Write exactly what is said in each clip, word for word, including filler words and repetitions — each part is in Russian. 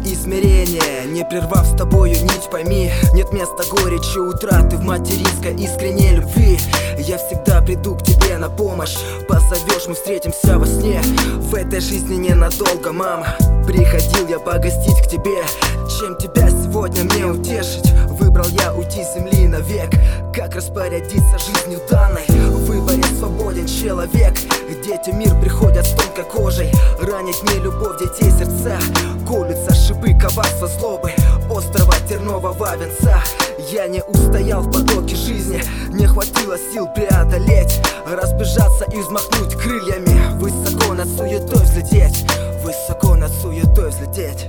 и смирение. Не прервав с тобою нить, пойми, нет места горечи утраты в материнской искренней любви. Я всегда приду к тебе на помощь, позовешь, мы встретимся во сне. В этой жизни ненадолго, мама. Приходил я погостить к тебе. Чем тебя сегодня мне утешить? Выбрал я уйти с земли навек. Как распорядиться жизнью данной? В выборе свободен человек. Дети мир приходят с тонкой кожей. Ранить не любовь детей сердца. Колются шипы коварства злобы, острого тернового венца. Я не устоял в потоке жизни, не хватило сил преодолеть, разбежаться и взмахнуть крыльями, высоко над суетой взлететь, высоко над суетой взлететь.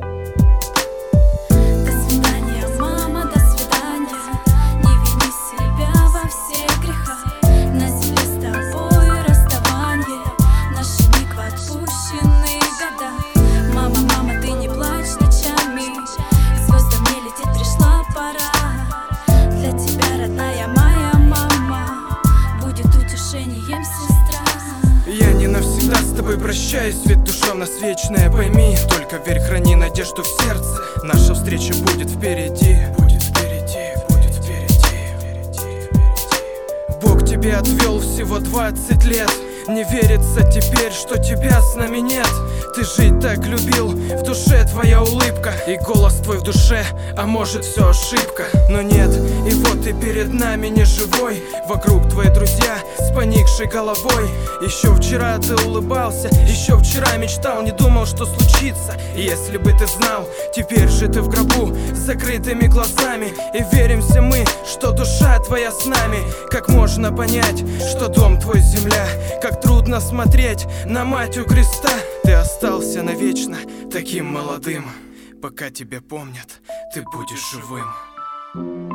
Я не навсегда с тобой прощаюсь, ведь душа у нас вечная, пойми. Только верь, храни надежду в сердце. Наша встреча будет впереди. Будет впереди, будет впереди, впереди, впереди. Бог тебе отвел всего двадцать лет. Не верится теперь, что тебя с нами нет. Ты жить так любил, в душе твоя улыбка и голос твой в душе, а может все ошибка. Но нет, и вот ты перед нами не живой. Вокруг твои друзья с поникшей головой. Еще вчера ты улыбался, еще вчера мечтал, не думал, что случится. И если бы ты знал, теперь же ты в гробу с закрытыми глазами. И веримся мы, что душа твоя с нами. Как можно понять, что дом твой земля? Как трудно смотреть на мать у креста. Ты остался навечно таким молодым. Пока тебя помнят, ты будешь живым.